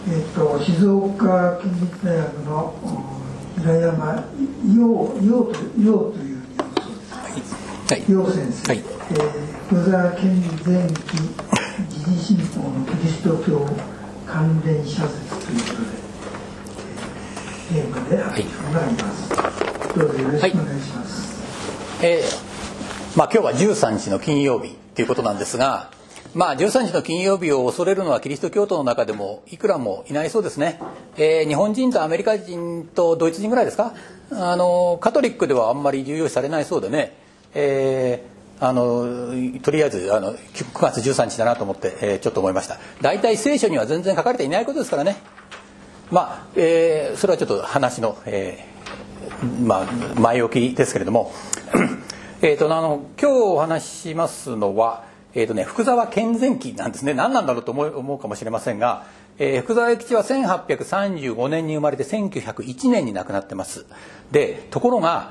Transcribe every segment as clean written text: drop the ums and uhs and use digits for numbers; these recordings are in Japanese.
静岡県立大学の平山陽というニュース、陽先生、福沢健全記時事新報のキリスト教関連社説ということで、テーマで発表があります。どうぞよろしくお願いします。 今日は13日の金曜日ということなんですが、13日の金曜日を恐れるのはキリスト教徒の中でもいくらもいないそうですね。日本人とアメリカ人とドイツ人ぐらいですか。カトリックではあんまり重要視されないそうでね、とりあえず9月13日だなと思って、ちょっと思いました。大体聖書には全然書かれていないことですからね。それはちょっと話の、前置きですけれども今日お話ししますのは、福沢健全記なんですね。何なんだろうと思うかもしれませんが、福沢諭吉は1835年に生まれて1901年に亡くなってます。でところが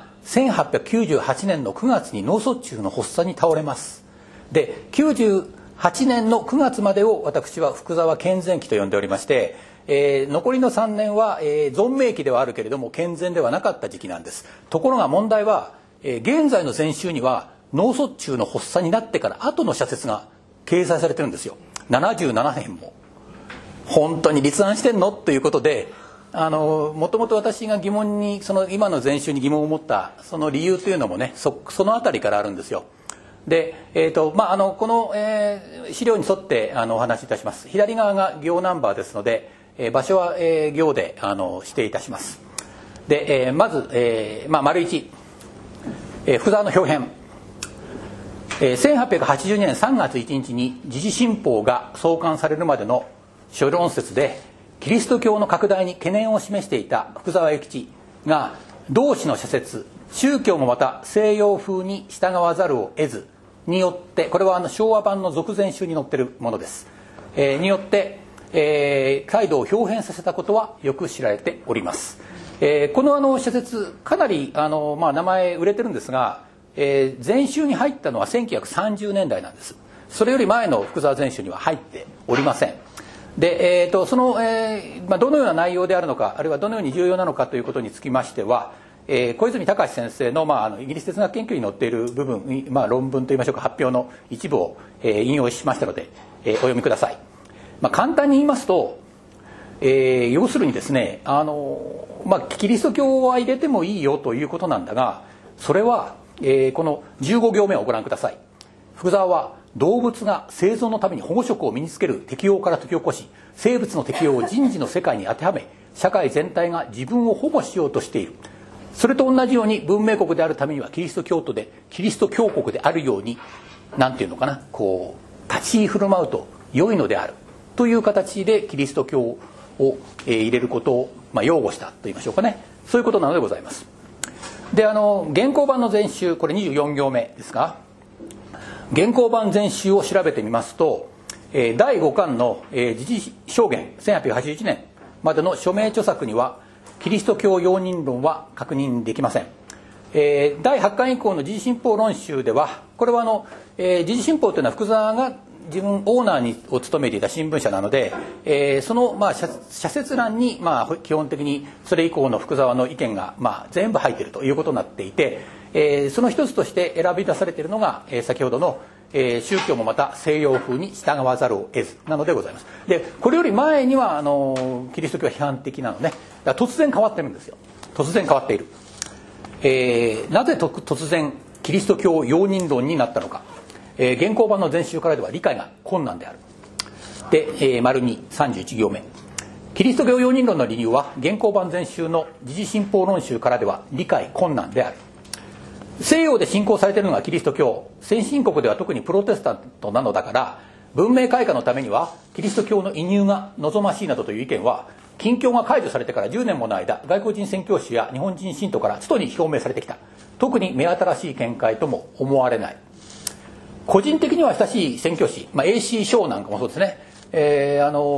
1898年の9月に脳卒中の発作に倒れます。で98年の9月までを私は福沢健全期と呼んでおりまして、残りの3年は、存命期ではあるけれども健全ではなかった時期なんです。ところが問題は、現在の全集には脳卒中の発作になってから後の社説が掲載されてるんですよ。77編も。本当に立案してんのということで、もともと私が疑問に今の全集に疑問を持ったその理由というのもね、そのあたりからあるんですよ。で、この、資料に沿ってお話しいたします。左側が行ナンバーですので、場所は、行で指定いたします。で、まず、丸1、福沢の表編。1882年3月1日に時事新報が創刊されるまでの諸論説でキリスト教の拡大に懸念を示していた福沢諭吉が同誌の社説宗教もまた西洋風に従わざるを得ずによって、これは昭和版の続前集に載っているものです、によって、態度を表変させたことはよく知られております。この社説かなり名前売れてるんですが、全集に入ったのは1930年代なんです。それより前の福沢全集には入っておりません。で、どのような内容であるのか、あるいはどのように重要なのかということにつきましては、小泉隆先生の、イギリス哲学研究に載っている部分、論文といいましょうか、発表の一部を、引用しましたので、お読みください。簡単に言いますと、要するにですね、キリスト教は入れてもいいよということなんだが、それはこの15行目をご覧ください。福沢は動物が生存のために保護色を身につける適応から解き起こし、生物の適応を人事の世界に当てはめ、社会全体が自分を保護しようとしている。それと同じように文明国であるためにはキリスト教徒でキリスト教国であるように、なんていうのかな、立ち居振る舞うと良いのであるという形でキリスト教を入れることを擁護したと言いましょうかね。そういうことなのでございます。で、現行版の全集、これ24行目ですが、現行版全集を調べてみますと、第5巻の時事証言1881年までの署名著作にはキリスト教容認論は確認できません。第8巻以降の時事新報論集では、これは時事新報というのは福沢が自分オーナーを務めていた新聞社なので、その社説欄に基本的にそれ以降の福沢の意見が全部入っているということになっていて、その一つとして選び出されているのが、先ほどの、宗教もまた西洋風に従わざるを得ずなのでございます。でこれより前にはキリスト教は批判的なのね。だから突然変わってるんですよ。突然変わっている。なぜ突然キリスト教容認論になったのか。現行版の全集からでは理解が困難である。で、丸2、31行目。キリスト教容認論の理由は現行版全集の時事新報論集からでは理解困難である。西洋で信仰されているのがキリスト教、先進国では特にプロテスタントなのだから文明開化のためにはキリスト教の移入が望ましいなどという意見は、禁教が解除されてから10年もの間、外国人宣教師や日本人信徒からつとに表明されてきた。特に目新しい見解とも思われない。個人的には親しい宣教師、A.C. ショーなんかもそうですね、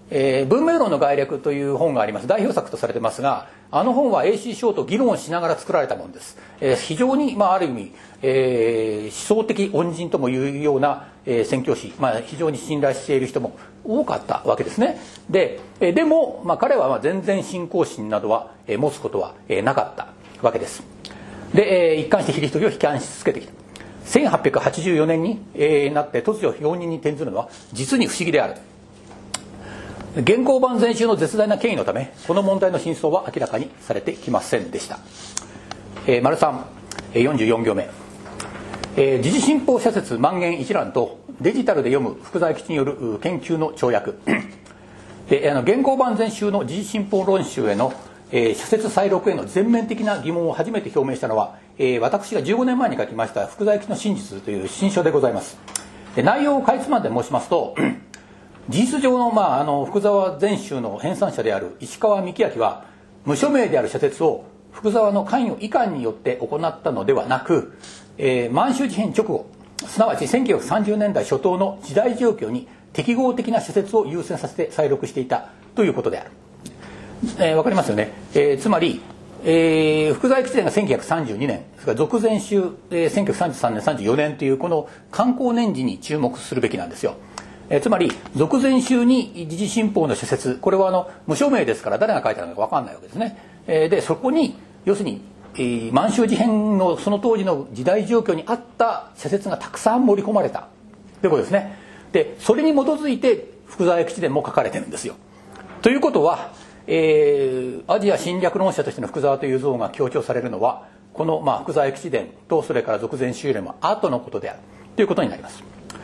文明論の概略という本があります。代表作とされてますが、あの本は A.C. ショーと議論しながら作られたものです。非常に、ある意味、思想的恩人ともいうような、宣教師、非常に信頼している人も多かったわけですね。でも、彼は全然信仰心などは持つことはなかったわけです。で、一貫してキリスト教を批判し続けてきた。1884年になって突如容認に転ずるのは実に不思議である。現行版全集の絶大な権威のため、この問題の真相は明らかにされてきませんでした。丸3、44行目。時事新報社説万言一覧とデジタルで読む福沢諭吉による研究の跳躍。で、現行版全集の時事新報論集への社説再録への全面的な疑問を初めて表明したのは、私が15年前に書きました福沢諭吉の真実という新書でございます。で、内容をかいつまんで申しますと、事実上の、福沢全集の編纂者である石川幹明は無署名である社説を福沢の関与遺憾によって行ったのではなく、満州事変直後、すなわち1930年代初頭の時代状況に適合的な社説を優先させて再録していたということである。わかりますよね。つまり、福沢諭吉伝が1932年、それから続前集、1933年34年というこの刊行年次に注目するべきなんですよ。つまり続前集に時事新報の社説、これは無署名ですから誰が書いたのか分かんないわけですね。でそこに要するに、満州事変のその当時の時代状況に合った社説がたくさん盛り込まれたということですね。でそれに基づいて福沢諭吉伝も書かれてるんですよ。ということは、アジア侵略論者としての福沢という像が強調されるのはこの、福沢諭吉伝とそれから続前集よりも後のことであるということになります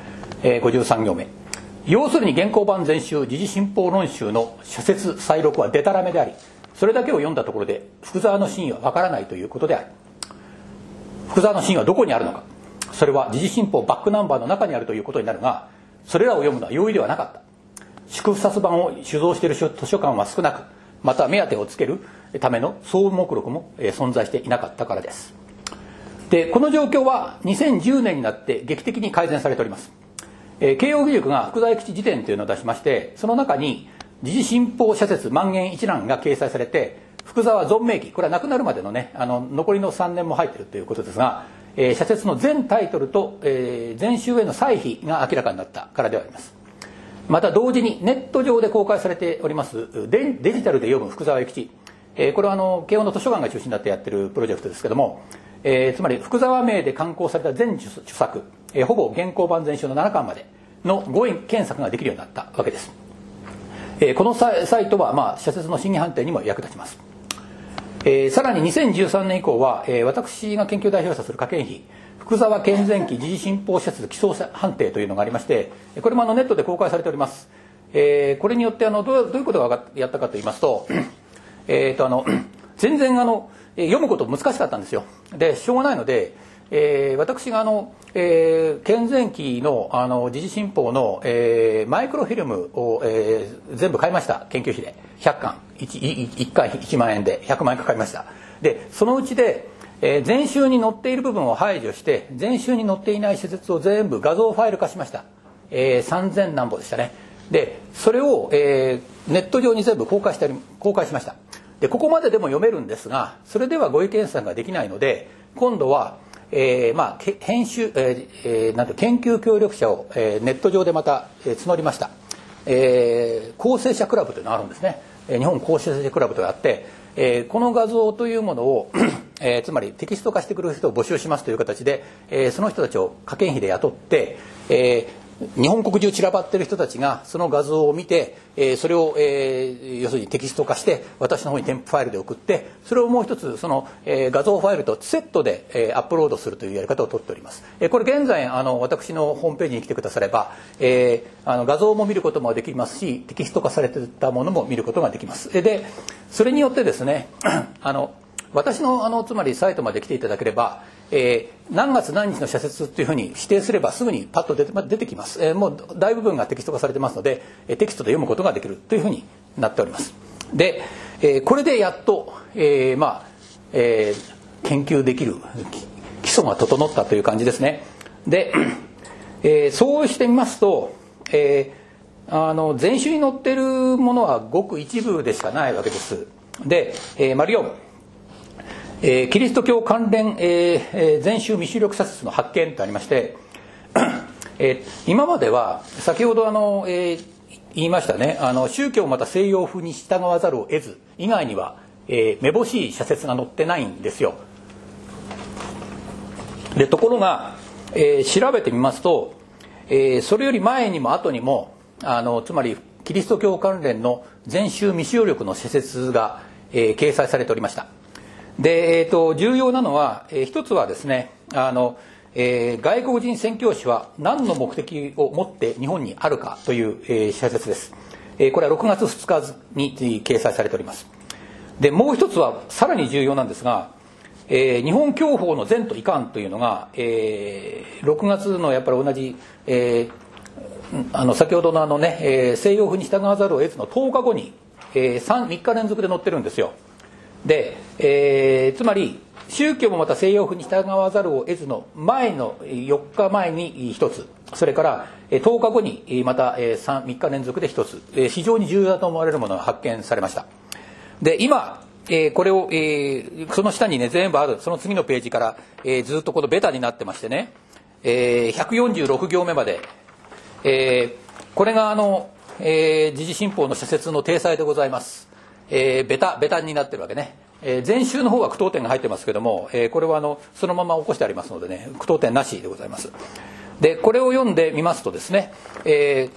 。53行目。要するに現行版全集時事新報論集の社説再録はデタラメであり、それだけを読んだところで福沢の真意はわからないということである。福沢の真意はどこにあるのか。それは時事新報バックナンバーの中にあるということになるが、それらを読むのは容易ではなかった。祝福冊版を酒造している図書館は少なく、また目当てをつけるための総目録も存在していなかったからです。でこの状況は2010年になって劇的に改善されております。慶應義塾が福沢諭吉辞典というのを出しまして、その中に時事新報社説万言一覧が掲載されて、福沢存命期、これは亡くなるまでのね、残りの3年も入っているということですが、社説の全タイトルと、全集への歳費が明らかになったからではあります。また同時にネット上で公開されておりますデジタルで読む福沢諭吉、これは慶應の図書館が中心になってやってるプロジェクトですけども、つまり福沢名で刊行された全著作、ほぼ現行版全集の7巻までの語彙検索ができるようになったわけです。このサイトは、社説の審議判定にも役立ちます。さらに2013年以降は、私が研究代表者する科研費福沢健全期時事新報社説基礎判定というのがありまして、これもネットで公開されております。これによってどういうことがやったかと言いますと、全然読むこと難しかったんですよ。でしょうがないので、私が健全期の時事新報の、マイクロフィルムを、全部買いました。研究費で100巻 1回1万円で100万円かかりました。でそのうちで、全集に載っている部分を排除して全集に載っていない施設を全部画像ファイル化しました。3000何本でしたね。でそれを、ネット上に全部公開しました。でここまででも読めるんですが、それでは語彙検索ができないので、今度は編集、研究協力者を、ネット上でまた、募りました。構成者クラブというのがあるんですね。日本構成者クラブというのがあって、この画像というものを、つまりテキスト化してくる人を募集しますという形で、その人たちを科研費で雇って、日本国中散らばっている人たちがその画像を見て、それを、要するにテキスト化して私の方に添付ファイルで送って、それをもう一つその、画像ファイルとセットで、アップロードするというやり方をとっております。これ現在私のホームページに来てくだされば、画像も見ることもできますし、テキスト化されていたものも見ることができます。でそれによってですね私のつまりサイトまで来ていただければ、何月何日の社説っていうふうに指定すればすぐにパッと出てきます。もう大部分がテキスト化されてますので、テキストで読むことができるというふうになっております。で、これでやっと、研究できる基礎が整ったという感じですね。で、そうしてみますと、 全集に載ってるものはごく一部でしかないわけです。で、丸4、キリスト教関連、全集未収録社説の発見とありまして、今までは先ほど言いましたね、宗教また西洋風に従わざるを得ず以外には、めぼしい社説が載ってないんですよ。でところが、調べてみますと、それより前にも後にもつまりキリスト教関連の全集未収録の社説が、掲載されておりました。で、重要なのは、一つはですね、外国人宣教師は何の目的を持って日本にあるかという、社説です。これは6月2日に掲載されております。でもう一つはさらに重要なんですが、日本教法の善と遺憾というのが、6月のやっぱり同じ、先ほどの西洋風に従わざるを得ずの10日後に、3日連続で載ってるんですよ。で、つまり宗教もまた西洋風に従わざるを得ずの前の4日前に1つ、それから10日後にまた3日連続で1つ、非常に重要だと思われるものが発見されました。で今これを、その下にね全部ある、その次のページから、ずっとこのベタになってましてね、146行目まで、これが時事新報の社説の体裁でございます。ベタになってるわけね。前週の方は句読点が入ってますけども、これはそのまま起こしてありますのでね、句読点なしでございます。でこれを読んでみますとですね、よ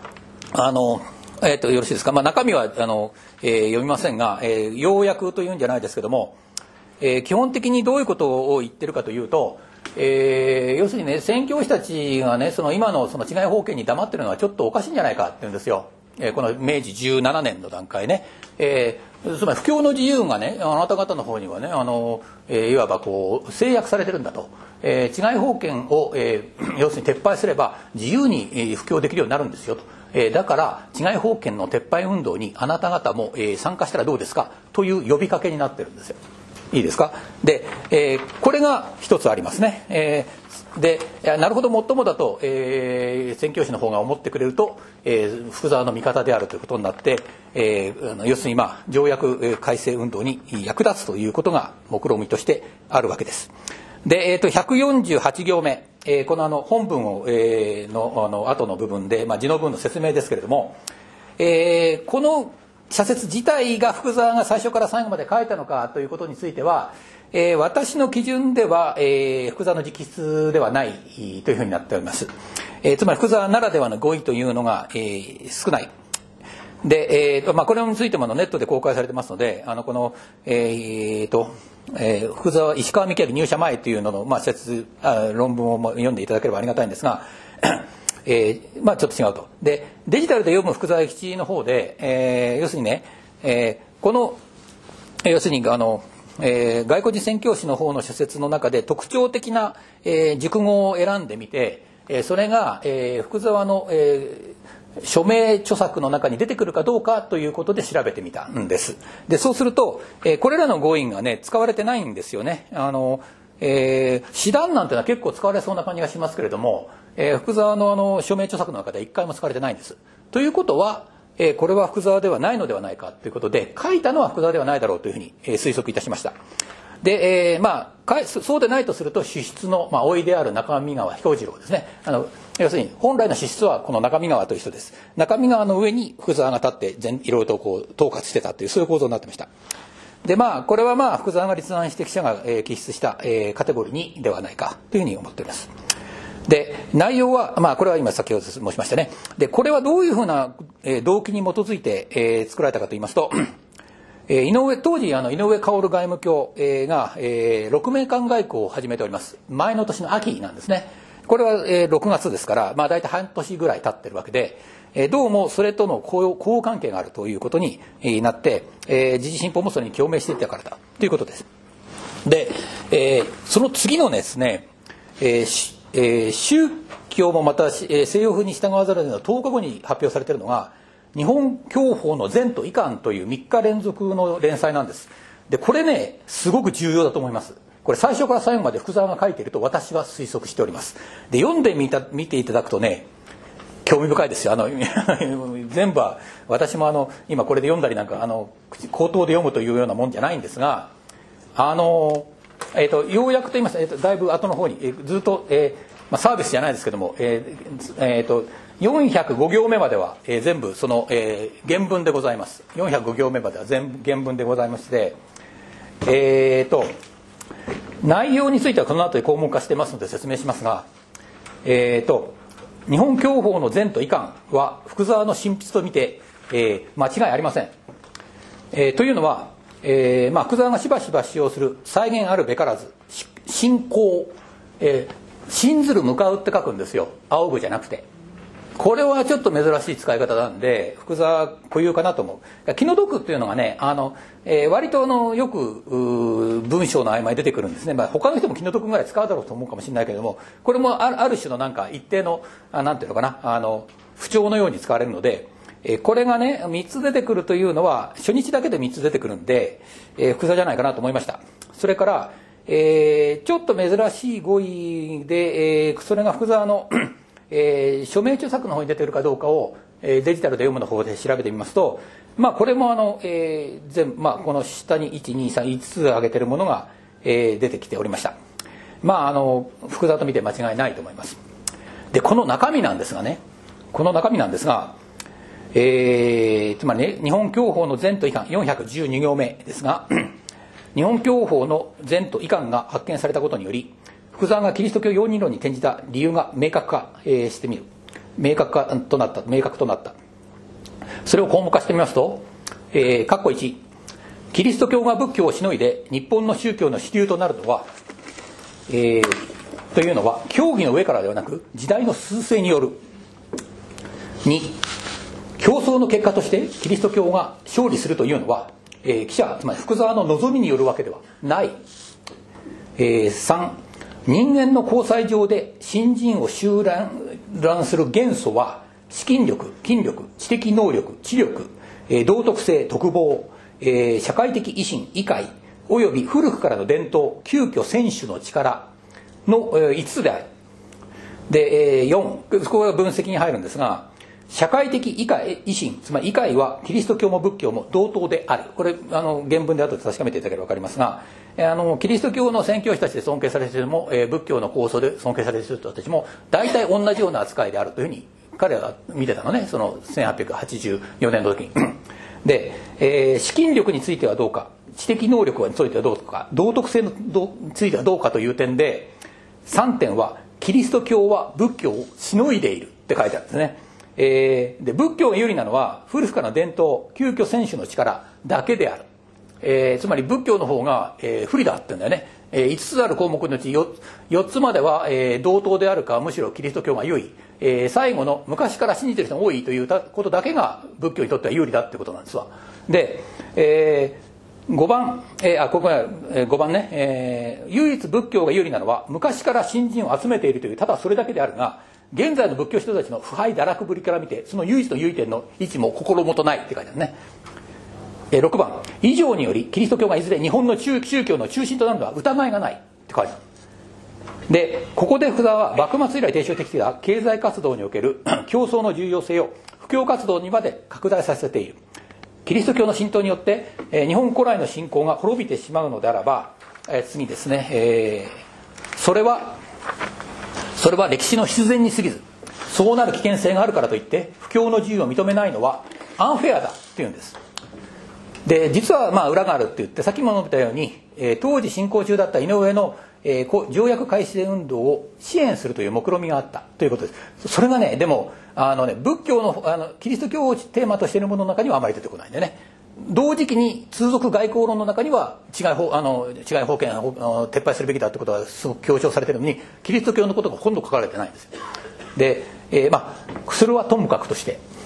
ろしいですか。中身は読みませんが、要約というんじゃないですけども、基本的にどういうことを言ってるかというと、要するにね、宣教師たちがね、今の治外法権に黙ってるのはちょっとおかしいんじゃないかって言うんですよ。この明治17年の段階ね、つまり布教の自由がね、あなた方の方にはね、いわばこう制約されてるんだと、治外法権を、要するに撤廃すれば自由に布教できるようになるんですよと。だから治外法権の撤廃運動にあなた方も参加したらどうですかという呼びかけになってるんですよ。いいですか。で、これが一つありますね。でなるほど、もっともだと、宣教師の方が思ってくれると、福沢の味方であるということになって、要するに条約改正運動に役立つということが目論見としてあるわけです。で、148行目、この本文を、の後の部分で、字の文の説明ですけれども、この社説自体が福沢が最初から最後まで書いたのかということについては、私の基準では、福沢の直筆ではないというふうになっております。つまり福沢ならではの語彙というのが、少ない。で、これについてもネットで公開されてますので、この、福沢石川幹明入社前というのの、論文を読んでいただければありがたいんですが、ちょっと違うと。でデジタルで読む福沢諭吉の方で、要するにね、この要するに外国人宣教師の方の社説の中で特徴的な、熟語を選んでみて、それが、福沢の、署名著作の中に出てくるかどうかということで調べてみたんです。でそうすると、これらの語彙がね使われてないんですよね。詩談なんてのは結構使われそうな感じがしますけれども、福沢の署名著作の中で一回も使われてないんです。ということは、これは福沢ではないのではないかということで、書いたのは福沢ではないだろうというふうに、推測いたしました。で、そうでないとすると主筆の、甥いである中見川彦次郎ですね。要するに本来の主筆はこの中見川という人です。中見川の上に福沢が立っていろいろとこう統括してたという、そういう構造になってました。でこれは福沢が立案して記者が記筆した、カテゴリー2ではないかというふうに思っております。で内容は、これは今先ほど申しましたね。でこれはどういうふうな、動機に基づいて、作られたかといいますと、当時井上馨外務卿、が、鹿鳴館外交を始めております。前の年の秋なんですね。これは、6月ですから、大体半年ぐらい経ってるわけで、どうもそれとの交互関係があるということになって、時事新報もそれに共鳴していたからだということです。で、その次のですね、宗教もまた西洋風に従わざるを得ない10日後に発表されているのが日本教法の善と遺憾という3日連続の連載なんです。でこれねすごく重要だと思います。これ最初から最後まで福沢が書いていると私は推測しております。で読んでみていただくとね、 興味深いですよ。全部は私も今これで読んだりなんか口頭で読むというようなもんじゃないんですが、要約と言いますと、だいぶ後の方に、ずっと、サービスじゃないですけども、405行目までは、全部その、原文でございます。405行目までは全部原文でございまして、内容についてはこの後で項目化してますので説明しますが、日本教法の善と遺憾は福沢の真筆と見て、間違いありません。というのは、福沢がしばしば使用する再現あるべからず信仰、信ずる向かうって書くんですよ。仰ぐじゃなくて。これはちょっと珍しい使い方なんで福沢固有かなと思う。気の毒っていうのがね、割とよく文章の合間に出てくるんですね。他の人も気の毒ぐらい使うだろうと思うかもしれないけれども、これもある種のなんか一定のなんていうのかな、不調のように使われるので、これがね3つ出てくるというのは初日だけで3つ出てくるんで、福沢じゃないかなと思いました。それから、ちょっと珍しい語彙で、それが福沢の署名著作の方に出てるかどうかを、デジタルで読むの方で調べてみますと、これもこの下に 1,2,3,5 つ挙げてるものが、出てきておりました。福沢と見て間違いないと思います。でこの中身なんですが、つまりね、日本教法の善と遺憾412行目ですが日本教法の善と遺憾が発見されたことにより福沢がキリスト教容認論に転じた理由が明確となった。それを項目化してみますと、括弧1、キリスト教が仏教をしのいで日本の宗教の主流となるのは、というのは教義の上からではなく時代の趨勢による。2、競争の結果としてキリスト教が勝利するというのは、記者つまり福沢の望みによるわけではない。3、人間の交際上で信心を集乱する元素は資金力、筋力、知的能力、知力、道徳性、徳貌、社会的威信、威快および古くからの伝統、急遽選手の力の5つである。で、4、ここが分析に入るんですが、社会的威信、つまり威快はキリスト教も仏教も同等である。これ原文で後で確かめていただければ分かりますが、キリスト教の宣教師たちで尊敬されている人も、仏教の構想で尊敬されている人たちも大体同じような扱いであるというふうに彼らが見てたのね、その1884年の時にで、資金力についてはどうか、知的能力についてはどうか、道徳性についてはどうかという点で3点はキリスト教は仏教をしのいでいるって書いてあるんですね。で仏教が有利なのは古くからの伝統、急遽選手の力だけである。つまり仏教の方が、不利だって言うんだよね。5つある項目のうち 4つまでは、同等であるかむしろキリスト教が優位、最後の昔から信じてる人が多いということだけが仏教にとっては有利だってことなんですわ。で、5番、ここが5番ね、唯一仏教が有利なのは昔から信心を集めているというただそれだけであるが、現在の仏教人たちの腐敗堕落ぶりから見てその唯一の優位点の位置も心もとないって書いてあるね。6番、以上によりキリスト教がいずれ日本の宗教の中心となるのは疑いがないって書いてある。でここで福沢は幕末以来提唱してきた経済活動における競争の重要性を布教活動にまで拡大させている。キリスト教の浸透によって、日本古来の信仰が滅びてしまうのであらば、次ですね、それは歴史の必然に過ぎず、そうなる危険性があるからといって布教の自由を認めないのはアンフェアだっていうんです。で実は裏があるって言って、さっきも述べたように、当時進行中だった井上の、条約改正運動を支援するという目論みがあったということです。それがね、でも仏教のキリスト教をテーマとしているものの中にはあまり出てこないんでね。同時期に通俗外交論の中には違い法権を撤廃するべきだってことはすごく強調されているのに、キリスト教のことがほとんど書かれてないんですよ。で、それはともかくとして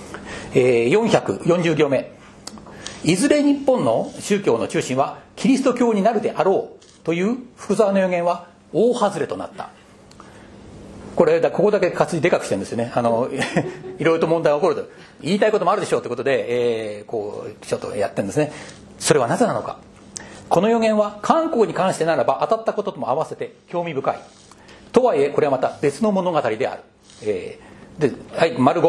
、440行目、いずれ日本の宗教の中心はキリスト教になるであろうという福沢の予言は大外れとなった。ここだけ活字でかくしてるんですよね。いろいろと問題が起こると言いたいこともあるでしょうということで、ちょっとやってるんですね。それはなぜなのか。この予言は韓国に関してならば当たったこととも合わせて興味深い。とはいえこれはまた別の物語である。 で、はい、丸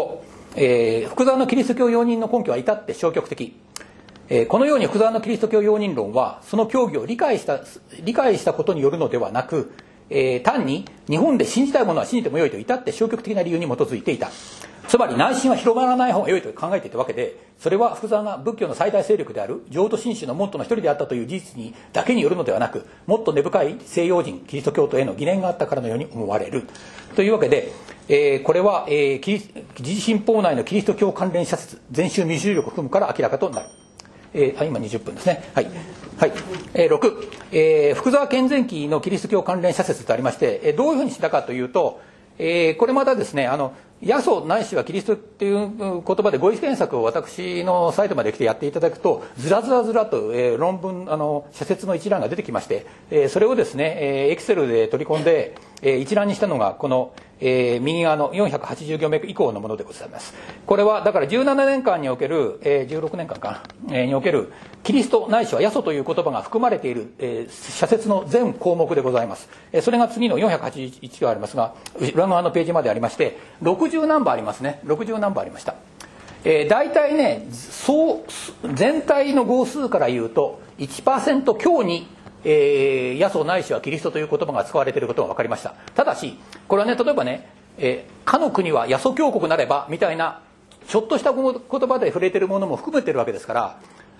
5、福沢のキリスト教容認の根拠は至って消極的。このように福沢のキリスト教容認論はその教義を理解したことによるのではなく、単に日本で信じたいものは信じてもよいと至って消極的な理由に基づいていた。つまり内心は広まらない方が良いと考えていたわけで、それは福沢が仏教の最大勢力である浄土真宗の門徒の一人であったという事実にだけによるのではなく、もっと根深い西洋人キリスト教徒への疑念があったからのように思われるというわけで、これは、時事新報内のキリスト教関連社説全宗民主主義を含むから明らかとなる。今20分ですね。はい。はい。6、福沢健全記のキリスト教関連社説とありまして、どういうふうにしたかというと、これまたですね、耶稣ないしはキリストっていう言葉で語彙検索を私のサイトまで来てやっていただくと、ずらと、論文、社説の一覧が出てきまして、それをですね、エクセルで取り込んで、一覧にしたのがこの、右側の480行目以降のものでございます。これはだから17年間における、16年間かな、におけるキリストないしは耶稣という言葉が含まれている、社説の全項目でございます。それが次の481がありますが、裏側のページまでありまして、60何番ありますね。60何番ありました。大体ね、全体の号数から言うと 1% 強に耶稣ないしはキリストという言葉が使われていることが分かりました。ただしこれはね、例えばね、かの国は耶稣教国なればみたいなちょっとした言葉で触れているものも含めているわけですから、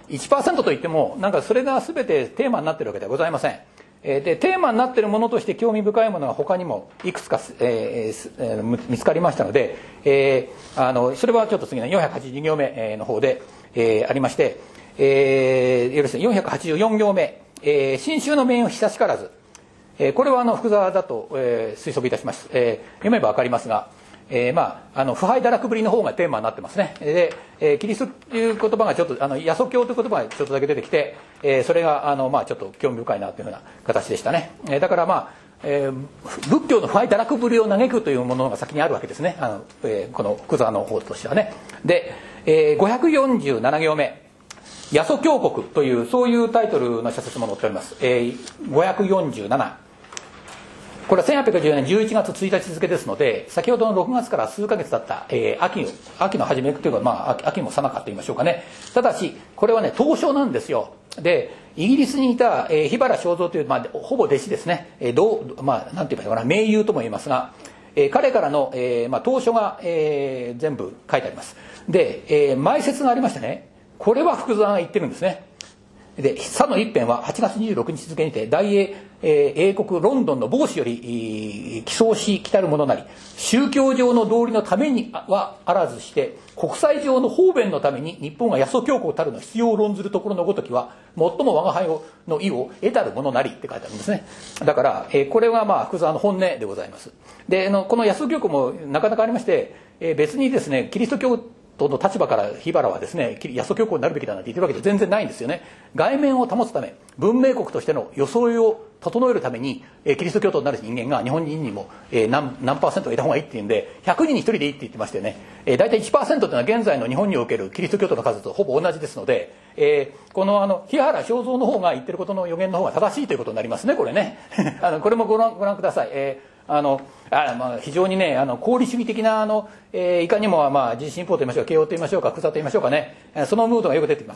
1% といってもなんかそれが全てテーマになっているわけではございません。でテーマになっているものとして興味深いものが他にもいくつか、見つかりましたので、それはちょっと次の482行目の方で、ありまして、よろしい484行目、新宗の命を久しからず、これは福沢だと、推測いたします。読めば分かりますが、腐敗堕落ぶりの方がテーマになってますね。で、キリストという言葉がちょっと耶稣教という言葉がちょっとだけ出てきて、それがちょっと興味深いなというふうな形でしたね。だから仏教の腐敗堕落ぶりを嘆くというものが先にあるわけですね。この福沢の方としてはね。で、547行目、耶稣教国というそういうタイトルの社説も載っております。547、これは1814年11月1日付ですので、先ほどの6月から数ヶ月経った、秋の初めというか、秋もさなかと言いましょうかね。ただしこれはね、東証なんですよ。でイギリスにいた、桧原正蔵という、ほぼ弟子ですね。なんて言えばいいのかな、盟友とも言いますが、彼からの、投書が、全部書いてあります。で、前説がありましてね、これは福沢が言ってるんですね。で、左の一編は8月26日付にて大英国ロンドンの帽子より寄贈し来たるものなり、宗教上の道理のためにはあらずして国際上の方便のために日本が耶稣教国たるの必要を論ずるところのごときは最も我が輩の意を得たるものなりって書いてあるんですね。だからこれは福沢の本音でございます。で、この耶稣教国もなかなかありまして、別にですね、キリスト教との立場から桧原はですね、耶稣教国になるべきだなんて言ってるわけで全然ないんですよね。外面を保つため、文明国としての装いを整えるために、キリスト教徒になる人間が日本人にも、何%得た方がいいっていうんで、100人に1人でいいって言ってましてね、大体 1% というのは現在の日本におけるキリスト教徒の数とほぼ同じですので、この桧原正蔵の方が言ってることの予言の方が正しいということになりますね、これね。これもご覧ください。非常にね、功利主義的ないかにも時事新報と言いましょうか、慶応と言いましょうか、福沢と言いましょうかね、そのムードがよく出てきます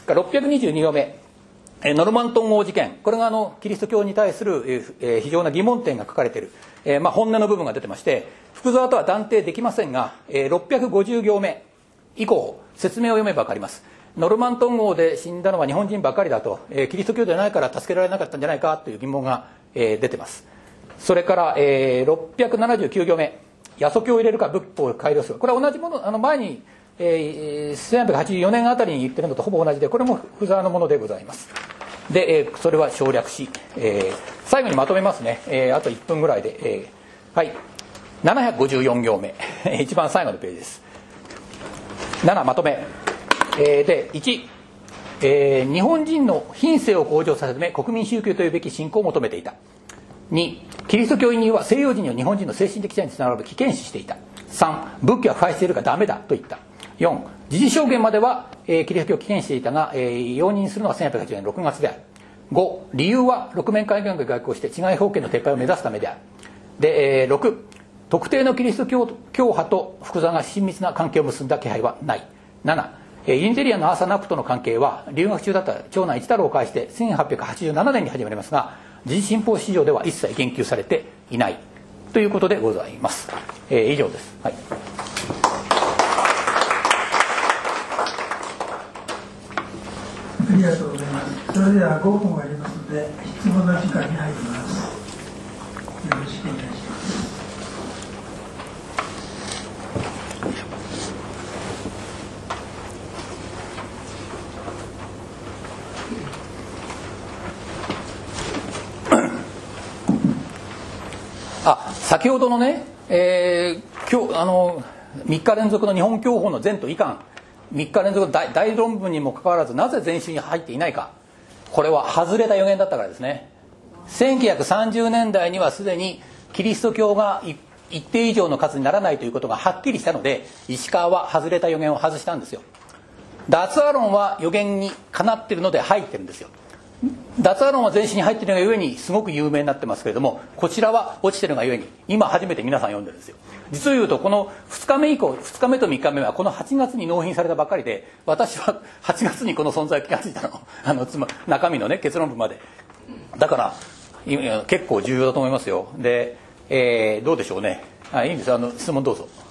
。622行目、ノルマントン号事件、これがキリスト教に対する、非常な疑問点が書かれている、本音の部分が出てまして、福沢とは断定できませんが、650行目以降説明を読めば分かります。ノルマントン号で死んだのは日本人ばっかりだと、キリスト教ではないから助けられなかったんじゃないかという疑問が、出てます。それから、679行目、耶稣教を入れるか仏法を改良する、これは同じもの、前に、1884年あたりに言ってるのとほぼ同じで、これも福沢のものでございます。で、それは省略し、最後にまとめますね。あと1分ぐらいで、はい、754行目一番最後のページです。7、まとめ、で1、日本人の品性を向上させるため国民宗教というべき信仰を求めていた。2、キリスト教移入は西洋人や日本人の精神的差につながる危険視していた。3、仏教は腐敗しているからダメだと言った。4、時事証言までは、キリスト教を危険していたが、容認するのは1880年6月である。5、理由は六面海岸が外交して治外法権の撤廃を目指すためである。で、6、 特定のキリスト教派と福沢が親密な関係を結んだ気配はない。7、インテリアのアーサー・ナプとの関係は留学中だった長男一太郎を介して1887年に始まりますが、時事新報史上では一切言及されていないということでございます。以上です。はい、 ありがとうございます。それでは5分ありますので質問の時間に入ります。よろしくお願いします。 先ほどのね、今日3日連続の日本教法の前途遺憾、3日連続の 大論文にもかかわらずなぜ全集に入っていないか、これは外れた予言だったからですね。1930年代にはすでにキリスト教が一定以上の数にならないということがはっきりしたので、石川は外れた予言を外したんですよ。脱アロンは予言にかなっているので入ってるんですよ。脱アロンは全史に入っているがゆえにすごく有名になってますけれども、こちらは落ちてるがゆえに今初めて皆さん読んでるんですよ。実を言うとこの2日目以降、2日目と3日目はこの8月に納品されたばっかりで、私は8月にこの存在を気がついたの中身のね結論文までだから結構重要だと思いますよ。で、どうでしょうね。いいんです、質問どうぞ。